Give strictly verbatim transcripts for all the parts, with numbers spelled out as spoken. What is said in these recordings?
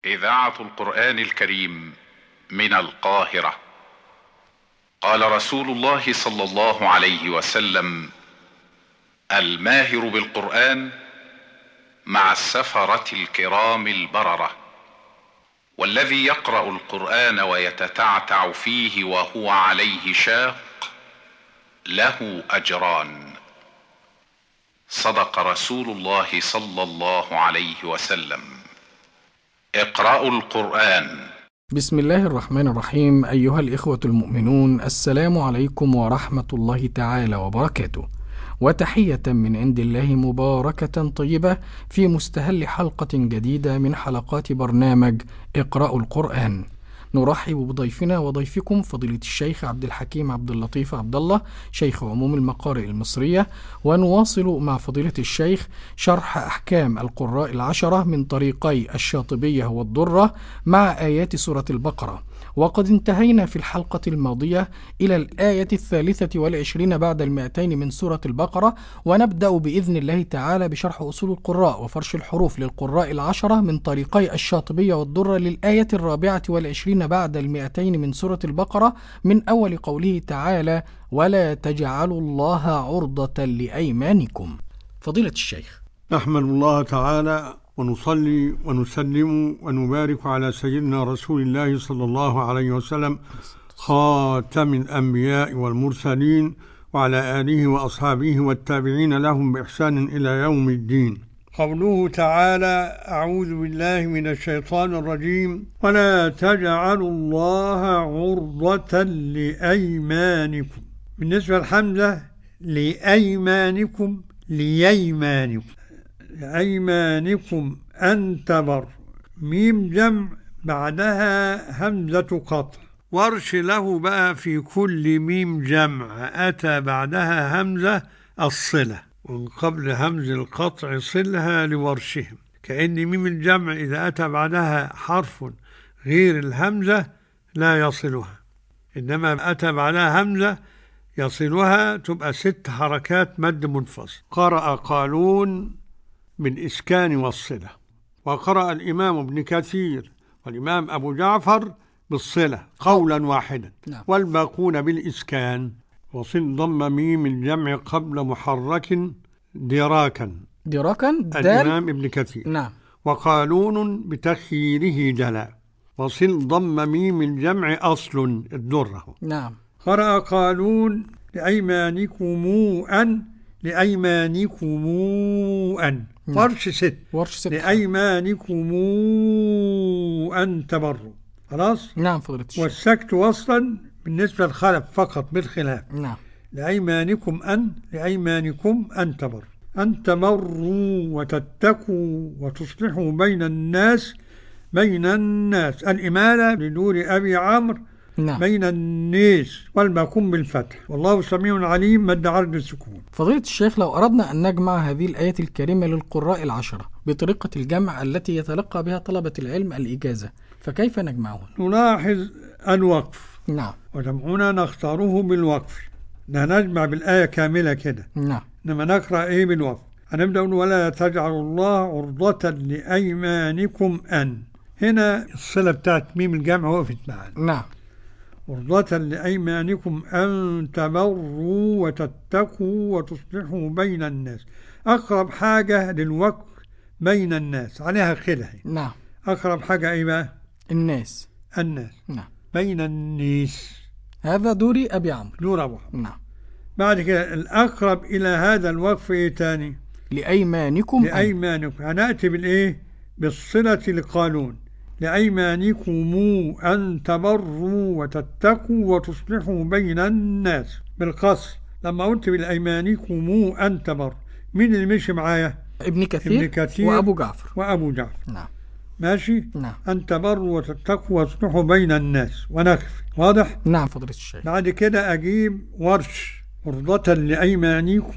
إذاعة القرآن الكريم من القاهرة. قال رسول الله صلى الله عليه وسلم: الماهر بالقرآن مع السفرة الكرام البررة، والذي يقرأ القرآن ويتتعتع فيه وهو عليه شاق له أجران. صدق رسول الله صلى الله عليه وسلم. اقرأوا القرآن. بسم الله الرحمن الرحيم. أيها الإخوة المؤمنون، السلام عليكم ورحمة الله تعالى وبركاته، وتحية من عند الله مباركة طيبة في مستهل حلقة جديدة من حلقات برنامج اقرأوا القرآن. نرحب بضيفنا وضيفكم فضيلة الشيخ عبد الحكيم عبد اللطيف عبد الله، شيخ عموم المقارئ المصرية، ونواصل مع فضيلة الشيخ شرح أحكام القراء العشرة من طريقي الشاطبية والضرة مع آيات سورة البقرة. وقد انتهينا في الحلقة الماضية إلى الآية الثالثة والعشرين بعد المئتين من سورة البقرة، ونبدأ بإذن الله تعالى بشرح أصول القراء وفرش الحروف للقراء العشرة من طريقي الشاطبية والضرة للآية الرابعة والعشرين بعد المئتين من سورة البقرة، من أول قوله تعالى: ولا تجعلوا الله عرضة لأيمانكم. فضيلة الشيخ. نحمد الله تعالى ونصلي ونسلم ونبارك على سيدنا رسول الله صلى الله عليه وسلم، خاتم الأنبياء والمرسلين، وعلى آله وأصحابه والتابعين لهم بإحسان إلى يوم الدين. قوله تعالى: أعوذ بالله من الشيطان الرجيم: ولا تجعلوا الله عرضة لأيمانكم. بالنسبة للحمزة لأيمانكم لييمانكم لأيمانكم أن تبر، ميم جمع بعدها همزة قطع. ورش له بقى في كل ميم جمع أتى بعدها همزة الصلة، ومن قبل همز القطع صلها لورشهم، كأن ميم الجمع إذا أتى بعدها حرف غير الهمزة لا يصلها، إنما أتى بعدها همزة يصلها، تبقى ست حركات مد منفصل. قرأ قالون بالإسكان والصلة، وقرأ الإمام ابن كثير والإمام أبو جعفر بالصلة قولا واحدا، والباقون بالإسكان. وصل ضم ميم الجمع قبل محرك دراكا دراكا الإمام ابن كثير. نعم. وقالون بتخييره جلا. وصل ضم ميم الجمع أصل الدرة. نعم. قرأ قالون لأيمانكم أن لأيمانكم أن ورش ست ورش ست لأيمانكم أن تبروا. خلاص. نعم فضيلة الشيخ. والسكت وصلا بالنسبة للخلف فقط بالخلاف. نعم. لأيمانكم أن لأيمانكم أن تبروا أن تمروا وتتقوا وتصلحوا بين الناس بين الناس الإمالة لنور أبي عمرو. نعم. بين الناس والباقون بالفتح، والله سميع عليم مد عرض السكون. فضيلة الشيخ، لو أردنا أن نجمع هذه الآية الكريمة للقراء العشرة بطريقة الجمع التي يتلقى بها طلبة العلم الإجازة، فكيف نجمعهن؟ نلاحظ الوقف. نعم. وجمعنا نختاره بالوقف، نجمع بالآية كاملة كده. نعم. إنما نقرأ إيه بالوقف. هنبدأ نقول: ولا تجعلوا الله عرضة لأيمانكم أن. هنا الصلة بتاعت ميم الجمع وقفت معنا. نعم. عرضة لأيمانكم أن تبروا وتتقوا وتصلحوا بين الناس. أقرب حاجة للوقف بين الناس عليها خلة. نعم. أقرب حاجة إيه بقى؟ الناس. الناس. نعم. بين الناس. هذا دوري أبي عمرو. دور أبو عمرو. نعم. بعد كده الأقرب إلى هذا الوقف إيه تاني؟ لأيمانكم. لأيمانكم. هنأتي بالإيه؟ بالصلة لقانون لأيمانكم أن تبروا وتتقوا وتصلحوا بين الناس بالقصر. لما قلت بالأيمانكم أن تبروا، مين اللي مشي معايا؟ ابن كثير, ابن كثير وأبو جعفر وأبو جعفر. نعم. ماشي. نعم. أن تبروا وتتقوا وتصلحوا بين الناس ونخفي. واضح؟ نعم فضيلة الشيخ. بعد كده أجيب ورش: عرضة لأيمانكم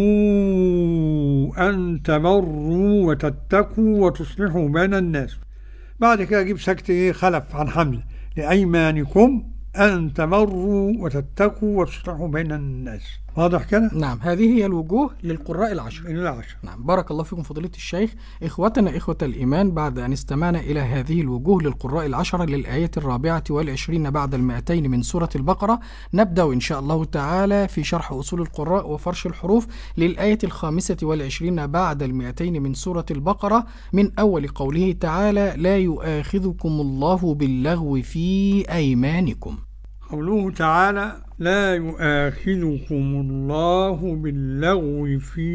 أن تبروا وتتقوا وتصلحوا بين الناس. بعد كده أجيب سكت إيه خلف عن حمزة: لأيمانكم أن تبروا وتتقوا وتصلحوا بين الناس. واضح كده؟ نعم، هذه هي الوجوه للقراء العشر. العشر. نعم، بارك الله فيكم فضيلة الشيخ. إخوتنا إخوة الإيمان، بعد أن استمعنا إلى هذه الوجوه للقراء العشرة للآية الرابعة والعشرين بعد المائتين من سورة البقرة، نبدأ إن شاء الله تعالى في شرح أصول القراء وفرش الحروف للآية الخامسة والعشرين بعد المائتين من سورة البقرة، من أول قوله تعالى: لا يؤاخذكم الله باللغو في أيمانكم. قوله تعالى: لا يؤاخذكم الله باللغو في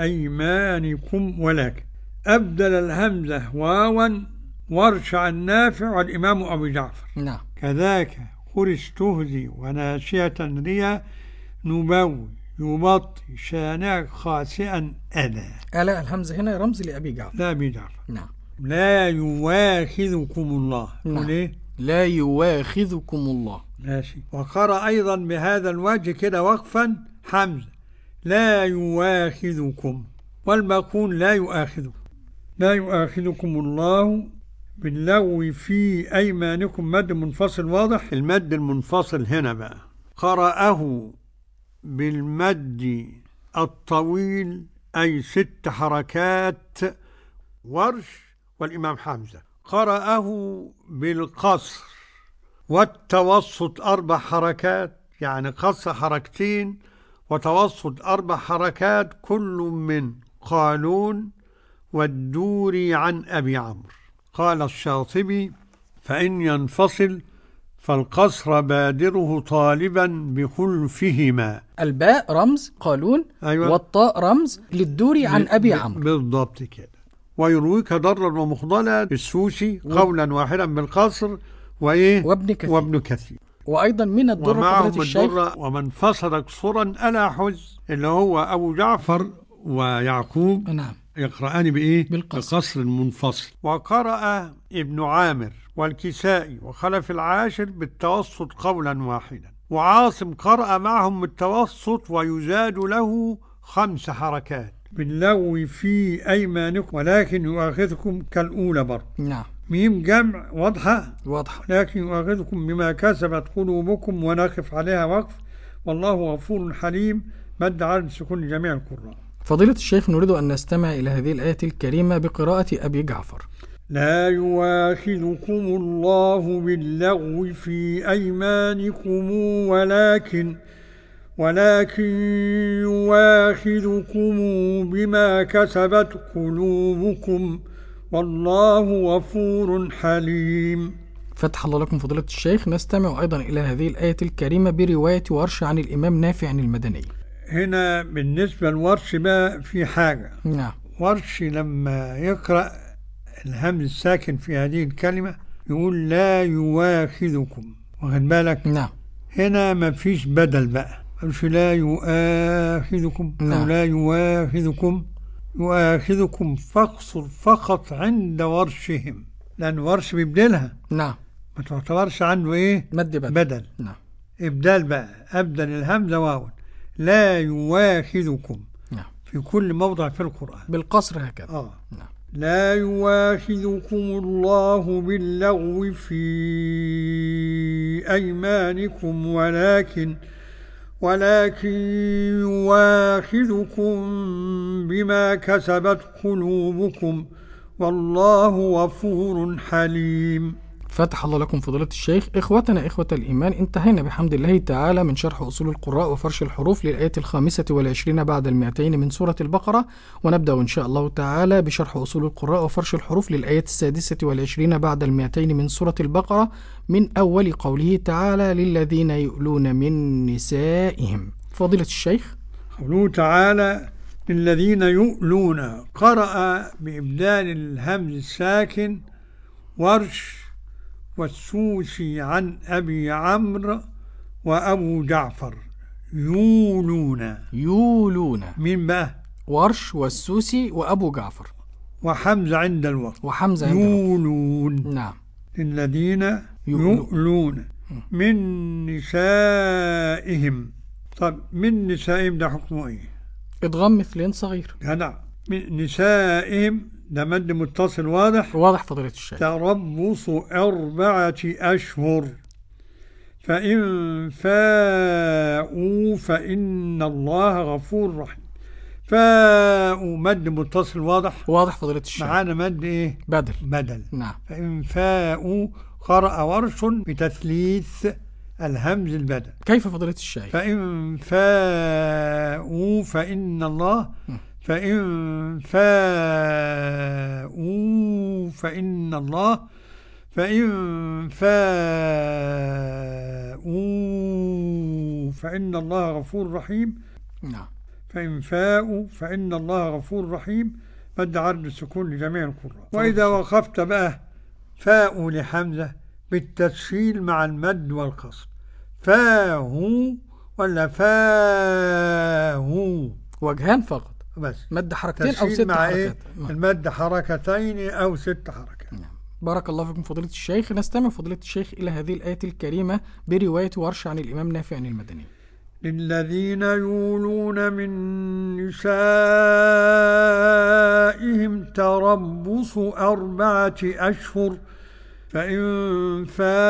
أيمانكم ولكن، أبدل الهمزة واوا ورش عن نافع والإمام أبو جعفر. نعم. كذاك قل استهزي وناشئة ريا نبوي يبطي شانع خاسئا أدا. ألا الهمزة هنا رمز لأبي جعفر. لا أبي جعفر. نعم. لا يواخذكم الله. نعم. ليه؟ لا يواخذكم الله. ماشي. وقرأ أيضا بهذا الوجه كده وقفا حمزة: لا يواخذكم، والباقون لا يؤاخذكم. لا يؤاخذكم الله باللغو في أيمانكم، مد منفصل واضح. المد المنفصل هنا بقى قرأه بالمد الطويل أي ست حركات ورش والإمام حمزة. قرأه بالقصر والتوسط أربع حركات، يعني قصر حركتين وتوسط أربع حركات، كل من قالون والدوري عن أبي عمرو. قال الشاطبي: فإن ينفصل فالقصر بادره طالبا بخلفهما. الباء رمز قالون. أيوة. والطاء رمز للدوري عن أبي عمرو. بالضبط كده. ويرويك ضرا ومخضلا بالسوسي قولا واحدا بالقصر وإيه وابن كثير. وابن كثير. وأيضا من الدرة ومعهم الدرة ومن فصل قصرا ألا حز، اللي هو أبو جعفر ويعقوب. نعم. يقرأان بإيه؟ بالقصر. بقصر منفصل. وقرأ ابن عامر والكسائي وخلف العاشر بالتوسط قولا واحدا. وعاصم قرأ معهم بالتوسط ويزاد له خمس حركات باللغو في أيمانكم ولكن يؤاخذكم كالأولى برضه. نعم. ميم جمع واضحة واضحة. لكن يؤاخذكم بما كسبت قلوبكم، ونقف عليها وقف. والله غفور حليم، مد على سكون جميع القراء. فضيلة الشيخ، نريد أن نستمع إلى هذه الآية الكريمة بقراءة أبي جعفر. لا يؤاخذكم الله باللغو في أيمانكم ولكن ولكن يؤاخذكم بما كسبت قلوبكم والله غفور حليم. فتح الله لكم فضيلة الشيخ. نستمع أيضا إلى هذه الآية الكريمة برواية ورش عن الإمام نافع المدني. هنا بالنسبة لورش بقى في حاجة. نعم. ورش لما يقرأ الهمز الساكن في هذه الكلمة يقول لا يواخذكم، واخد بالك؟ نعم. هنا ما فيش بدل بقى، مش لا يؤاخذكم. نعم. أو لا يواخذكم، يؤاخذكم فاقصر فقط عند ورشهم، لأن ورش بيبدلها. نعم. ما تعتبرش عنه إيه؟ مد بدل. بدل. نعم. إبدال بقى، أبدل الهمزة واو. لا يواخذكم. نعم. في كل موضع في القرآن بالقصر هكذا. آه. نعم. لا يواخذكم الله باللغو في أيمانكم ولكن ولكن يواخذكم بما كسبت قلوبكم والله غفور حليم. فتح الله لكم فضيلة الشيخ. إخوتنا إخوة الإيمان، انتهينا بحمد الله تعالى من شرح أصول القراء وفرش الحروف للآية الخامسة والعشرين بعد المائتين من سورة البقرة، ونبدأ إن شاء الله تعالى بشرح أصول القراء وفرش الحروف للآية السادسة والعشرين بعد المائتين من سورة البقرة، من أول قوله تعالى: للذين يؤلون من نسائهم. فضيلة الشيخ. قوله تعالى: للذين يؤلون، قرأ بإبدال الهمز الساكن ورش والسوسي عن أبي عمرو وأبو جعفر. يولون. يولون. مين بقى؟ ورش والسوسي وأبو جعفر. وحمزة عند الوقت. وحمزة عند يولون. الوقت. نعم. الذين يؤلون من نسائهم. طب من نسائهم ده حكمه ايه؟ إدغام مثلين صغير. جدع. من نسائهم ده مد متصل واضح. واضح فضيلة الشيخ. تربص أربعة أشهر، فإن فاءوا فإن الله غفور رحيم. فاءوا مد متصل واضح واضح فضيلة الشيخ. معانا مد إيه؟ بدل بدل. نعم. فإن فاءوا قرأ ورش بتثليث الهمز البدل. كيف فضيلة الشيخ؟ فإن فاءوا فإن الله فإن فاءوا فإن الله فإن فاءوا فإن الله غفور رحيم. نعم. فإن فاءوا فإن الله غفور رحيم مد عرض السكون لجميع القراء. وإذا وقفت بقى فاءوا لحمزة بالتسهيل مع المد والقصر، فاهو ولا فاهو؟ وجهان فقط بس مد حركتين أو ست مع حركات. إيه؟ المد حركتين أو ست حركات. نعم. بارك الله فيكم فضيلة الشيخ. نستمع فضيلة الشيخ إلى هذه الآية الكريمة برواية ورش عن الإمام نافع عن المدني. للذين يولون من نسائهم تربص أربعة أشهر فإن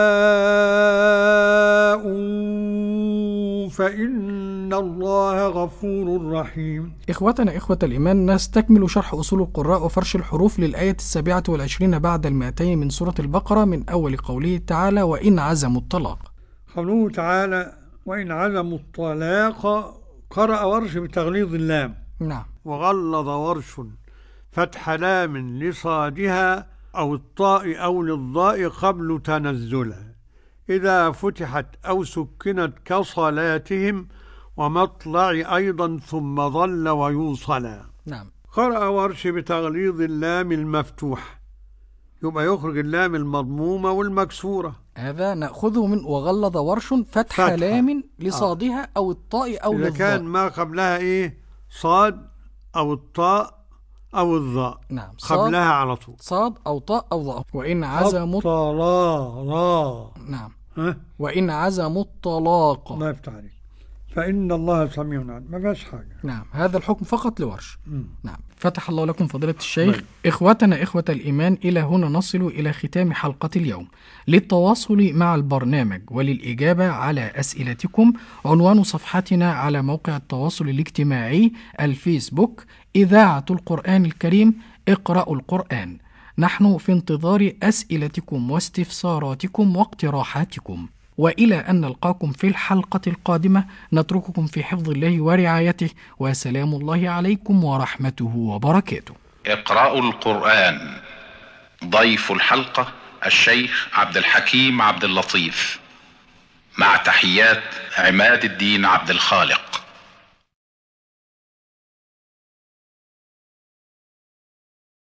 فاءوا فإن الله غفور رحيم. إخوتنا إخوة الإيمان، نستكمل شرح أصول القراء وفرش الحروف للآية السابعة والعشرين بعد المائتين من سورة البقرة من أول قوله تعالى وإن عزموا الطلاق. قوله تعالى وإن عزموا الطلاق قرأ ورش بتغليظ اللام. نعم. وغلظ ورش فتح لام لصادها أو الطاء أو للضاء قبل تنزلها إذا فتحت أو سكنت كصلاتهم ومطلع أيضا ثم ظل ويوصلا. نعم. قرأ ورش بتغليظ اللام المفتوح، يبقى يخرج اللام المضمومة والمكسورة. هذا نأخذه من وغلظ ورش فتح, فتح. لام لصادها آه. أو الطاء أو للضاء، إذا كان ما قبلها إيه صاد أو الطاء أو الضاء. نعم. قبلها على طول صاد أو طاء أو ضاء. وإن عزموا الطلاق. نعم. ها؟ وإن عزموا الطلاق. الله يفتح عليك. فإن الله سميع عليم، ما فيهاش حاجة. نعم. هذا الحكم فقط لورش. م. نعم. فتح الله لكم فضيلة الشيخ. بي. إخوتنا إخوة الإيمان، إلى هنا نصل إلى ختام حلقة اليوم. للتواصل مع البرنامج وللإجابة على أسئلتكم عنوان صفحتنا على موقع التواصل الاجتماعي الفيسبوك إذاعة القرآن الكريم اقرأوا القرآن. نحن في انتظار أسئلتكم واستفساراتكم واقتراحاتكم، وإلى أن نلقاكم في الحلقة القادمة نترككم في حفظ الله ورعايته، وسلام الله عليكم ورحمته وبركاته. اقرأوا القرآن. ضيف الحلقة الشيخ عبد الحكيم عبد اللطيف، مع تحيات عماد الدين عبد الخالق.